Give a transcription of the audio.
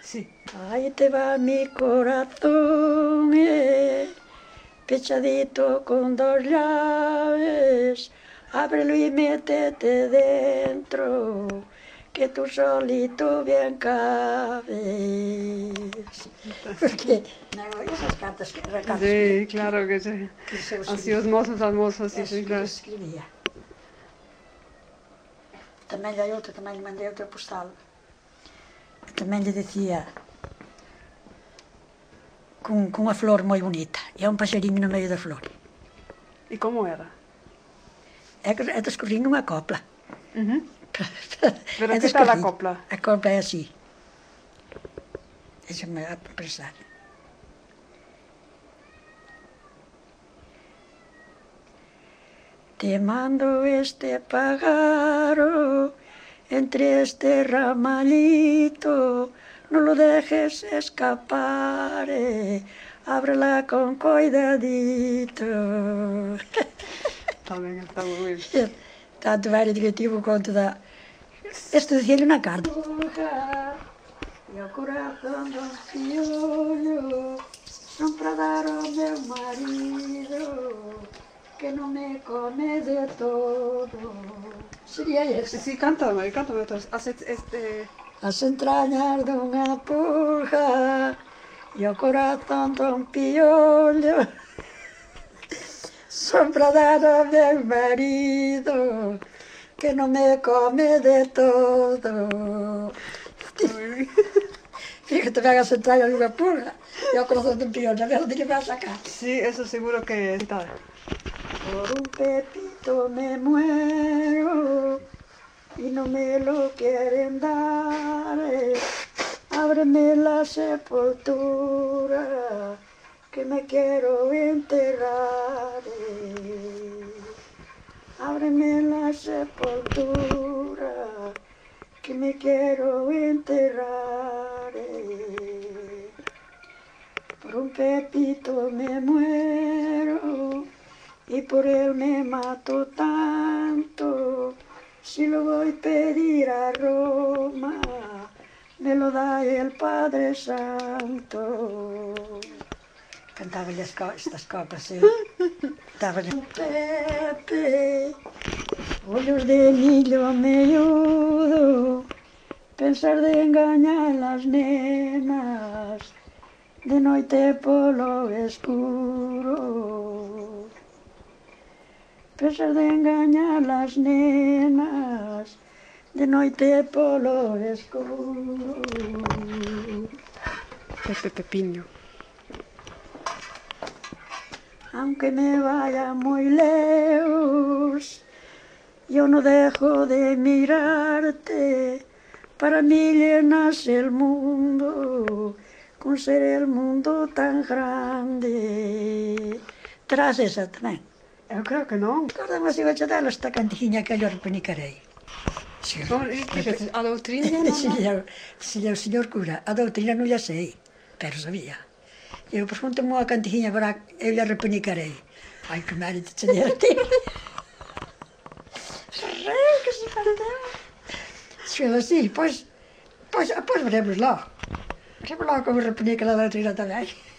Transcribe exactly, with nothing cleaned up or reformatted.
Sí. Ahí te va mi corazón, eh, pechadito con dos llaves, ábrelo y métete dentro, que tú solito bien cabes. Porque no, esas cartas que recados Sí, que, claro que sí. que se Así os mozos, as mozas, sí, Eso sí, que claro. escrevia. Tamén hai outra, tamén lle mandei outra postal. Tamén lle decía con, con unha flor moi bonita e un paxariño no medio da flor. E como era? É que é descorrín unha copla. Uh -huh. Pero É que tal a descorrín. copla? A copla é así. Deixa-me expresar. Te mando este pájaro entre este ramallito, no lo dejes escapar, eh, ábrela con cuidadito. Está ben, está moi ben. Tanto era digestivo quanto da... Este decía na carta. E o corazón do piollo son para dar ao meu marido que non me come de todo. Sería ese. Sí, cántame, cántame outras. Haces este... As entrañas dunha pulga e o corazón dun piollo son para dar ao meu marido que non me come de todo. Fíjate, me hagas entrañas dunha pulga e o corazón dun piollo, a ver onde lle vai a sacar. Sí, eso seguro que está. Por un pepito me muero y no me lo quieren dar. Ábreme la sepultura que me quiero enterrar. Ábreme la sepultura que me quiero enterrar. Por un pepito me muero y por él me mato tanto. Si lo voy a pedir a Roma, me lo da el Padre Santo. Cantaba estas coplas, ¿eh? Estaba en Pepe, ollos de millo melludo, pensar de engañar las nenas, de noite polo escuro. Pensar de engañar las nenas, de noite polo escuro. Pepe Pepiño. Aunque me vaya muy lejos, yo no dejo de mirarte. Para mí llenas el mundo, con ser el mundo tan grande. Tras esa tamén. Eu creo que non. Agora me sigo a dar esta cantiña que yo repenicarei. Sí, Non, e que que a doutrina non? Dixille o señor cura, a doutrina non lla sei, pero sabía. E eu, pois, contame unha cantiña para eu lla repenicarei. Ai, que mérito teñer ti. Reu, que se falteu. Xeo así, pois, pois, pois veremos lá. Veremos lá como repenica a doutrina tamén.